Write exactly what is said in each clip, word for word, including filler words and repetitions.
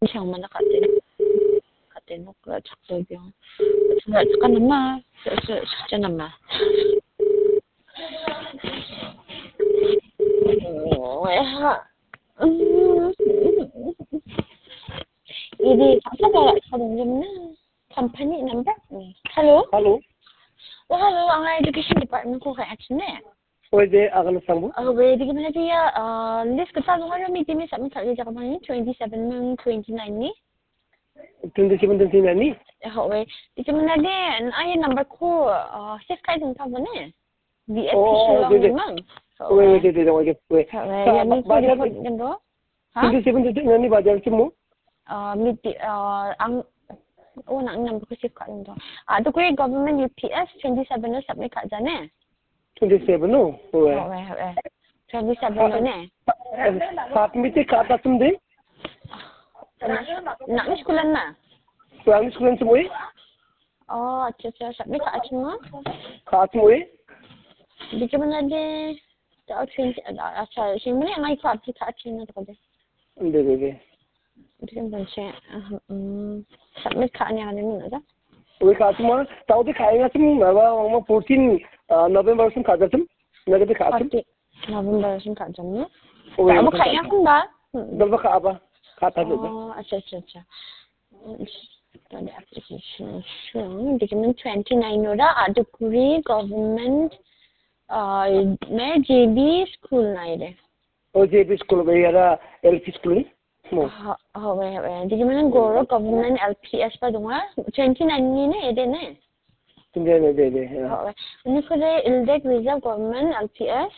想嘛那个的，个的那个差不多，那这个那么是是真的吗？我呀，嗯，ini apa kalau sebelumnya company number? Hello? Hello. Oh, hello, ang education department ko kay Achne. Pwede akan sambu? Oh, pwede ka na diya, uh, list ka talo nga meeting ni sa mga kaya ka man twenty-seven ng twenty-nine ni. twenty-seven twenty-nine ni? Oh, we. Di ka man na din, ay number ko, uh, safe kay dun pa ba ni? V S P Oh, lang naman. Wait, wait, wait, wait, wait. Yan yung ko report din do. Ha? twenty-seven twenty-nine ni bajar mo? Uh, meeting, uh, ang oh, nang number ko safe ka dun do. Ah, to ko government U P S twenty-seven na submit ka dyan eh. twenty-seven no? Oh, eh, eh. twenty-seven na na eh. Saat miti kata sumde? Nak ni sekolah na? Kurang sekolah semua? Oh, acha acha. Submit ka acha mo? Kat semua? Di ka man de ta twenty acha. Sing mo ni ang ikaw apli ka acha na to de. Hindi, hindi. Di ka man siya. Um, submit ka niya ni mo na. Wei kat semua. Tahu di kaya ngasem apa? Orang fourteen November sem kata sem? Naga di kata sem? November sem kata sem ni? Tak apa kaya pun ba? Dalba ka apa? Kata je. Oh, acha acha acha. The application shown document twenty-nine ora Adukuri government uh में J B school नहीं रे Oh J B school में यारा L P school ni? हाँ हाँ वे वे document Goro government L P S पर दूँगा twenty-nine ni ने ये देने दे दे दे दे हाँ वे उन्हीं को दे Ildek Reserve government L P S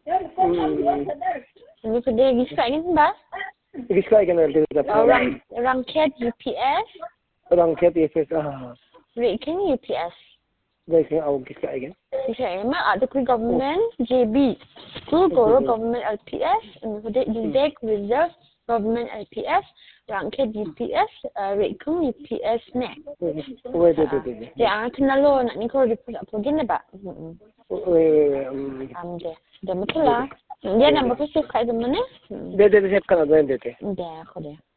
उन्हीं को दे किसका आगे बा किसका आगे ना L P S रंग रंगखेत U P S रंगखेत U P S हाँ Rekin U P S देखें आओ किसका आगे किसका आगे में Adukuri government J B school Goro government L P S उन्हीं को दे Ildek Reserve government L P S Rangkit U P S Rekin U P S ne wait wait wait ya kenalo nak ni ko report apa gini ba am de de mutla dia number ko save kai de mana दे दे save करा दे देते de ko de